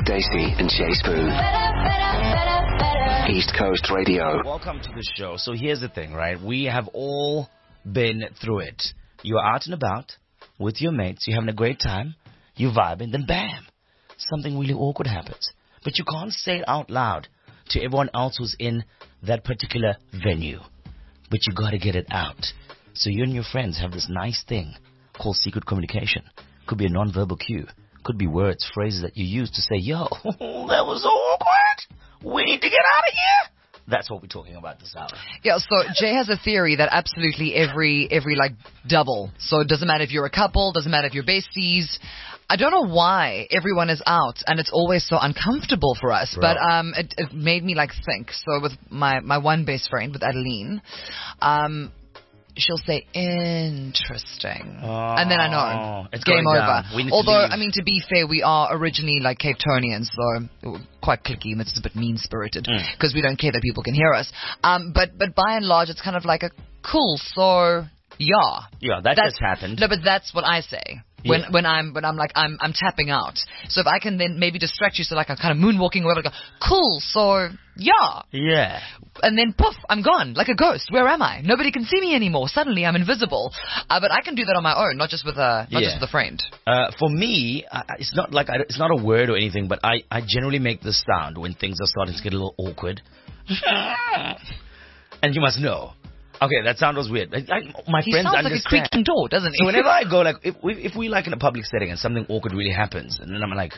Stacey and Jay Spoon. East Coast Radio. Welcome to the show. So here's the thing, right? We have all been through it. You're out and about with your mates. You're having a great time. You vibing. Then bam, something really awkward happens. But you can't say it out loud to everyone else who's in that particular venue. But you got to get it out. So you and your friends have this nice thing called secret communication. Could be a non-verbal cue. Could be words, phrases that you use to say, yo, that was so awkward. We need to get out of here. That's what we're talking about this hour. Yeah, so Jay has a theory that absolutely every like double. So it doesn't matter if you're a couple, doesn't matter if you're besties. I don't know why everyone is out and it's always so uncomfortable for us. Bro. But it made me like think. So with my one best friend, with Adeline, she'll say, interesting. And then I know. It's game over. Although, I mean, to be fair, we are originally like Cape Townians, so quite cliquey and it's a bit mean-spirited because we don't care that people can hear us. But by and large, it's kind of like a cool, so yeah. Yeah, that just happened. No, but that's what I say. When I'm like I'm tapping out. So if I can then maybe distract you, so like I'm kind of moonwalking wherever I go, cool, so yeah. Yeah. And then poof, I'm gone like a ghost. Where am I? Nobody can see me anymore. Suddenly I'm invisible. But I can do that on my own, not just with a friend. For me, it's not a word or anything, but I generally make this sound when things are starting to get a little awkward. And you must know. Okay, that sound was weird. My friends sounds understand. Like a creaking door, doesn't he? So whenever I go, like, if we like in a public setting and something awkward really happens, and then I'm like,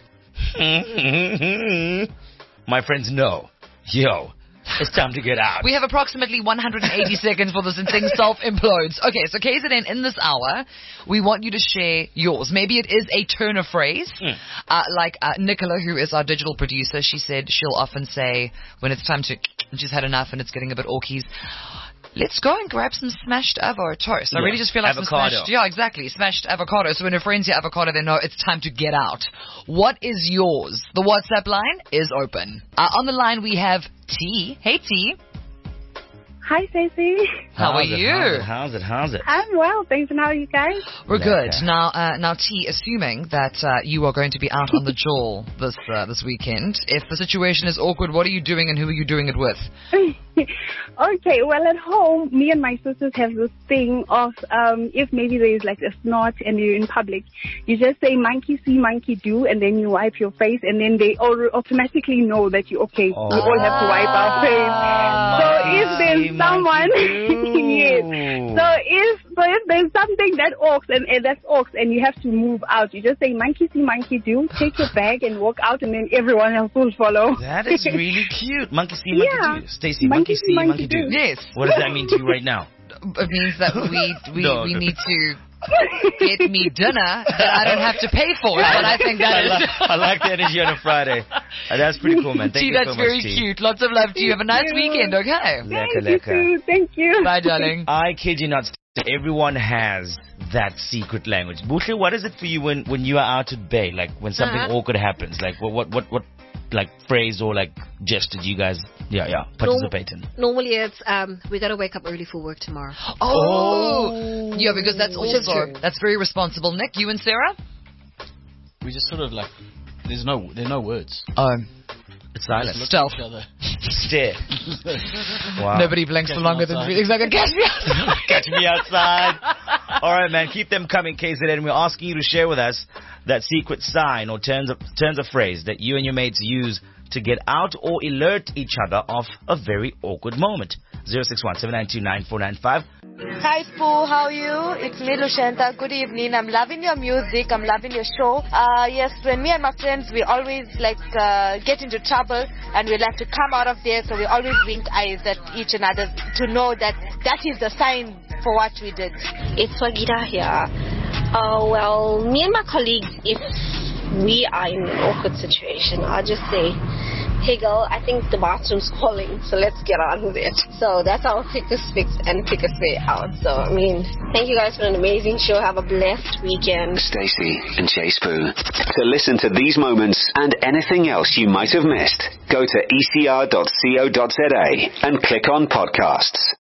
my friends know, yo, it's time to get out. We have approximately 180 seconds for this and things self-implodes. Okay, so KZN, in this hour, we want you to share yours. Maybe it is a turn of phrase. Like Nicola, who is our digital producer, she said she'll often say, when it's time to, she's had enough and it's getting a bit orkies, let's go and grab some smashed avocado toast. I really just feel like avocado. Smashed avocado. So when your friends hear avocado, they know it's time to get out. What is yours? The WhatsApp line is open. On the line, we have T. Hey, T. Hi, Stacey. How are you? How's it? I'm well, thanks. And how are you guys? We're good. Now, T, assuming that you are going to be out on the jaw this weekend, if the situation is awkward, what are you doing and who are you doing it with? Okay, well, at home, me and my sisters have this thing of if maybe there is like a snot and you're in public, you just say monkey see, monkey do, and then you wipe your face, and then they automatically know that you're okay. We all have to wipe our face. So if there's someone, yes. So if there's something that that's awks and you have to move out, you just say monkey see, monkey do, take your bag and walk out, and then everyone else will follow. That is really cute. Monkey see, monkey do. Stacey, monkey see, monkey do. Yes. What does that mean to you right now? It means that we need to get me dinner that I don't have to pay for. But I think I like the energy on a Friday. That's pretty cool, man. Thank you so much, that's very cute. Lots of love to you. Have a nice weekend, okay? Thank you. Thank you. Bye, darling. I kid you not. Everyone has that secret language. Buhle, what is it for you when you are out at bay? Like when something awkward happens? Like what like phrase or like gesture do you guys participate in? Normally it's we gotta wake up early for work tomorrow. Yeah, because that's very responsible. Nick, you and Sarah? We just sort of like there are no words. It's silent. Stealth. Stare. Wow. Nobody blinks for longer than 3 seconds. Catch me outside. Catch me outside. All right, man. Keep them coming, KZN. We're asking you to share with us that secret sign or turns of phrase that you and your mates use to get out or alert each other of a very awkward moment. 061-792-9495. Hi, Spoo. How are you? It's me, Lushenta. Good evening. I'm loving your music. I'm loving your show. Yes, when me and my friends, we always get into trouble and we like to come out of there. So we always wink eyes at each another to know that is the sign for what we did. It's Wagida here. Well, me and my colleagues, if we are in an awkward situation, I'll just say, hey girl, I think the bathroom's calling, so let's get on with it. So that's our quickest fix and quickest way out. So, thank you guys for an amazing show. Have a blessed weekend. Stacey and Jay Spoon. To listen to these moments and anything else you might have missed, go to ecr.co.za and click on podcasts.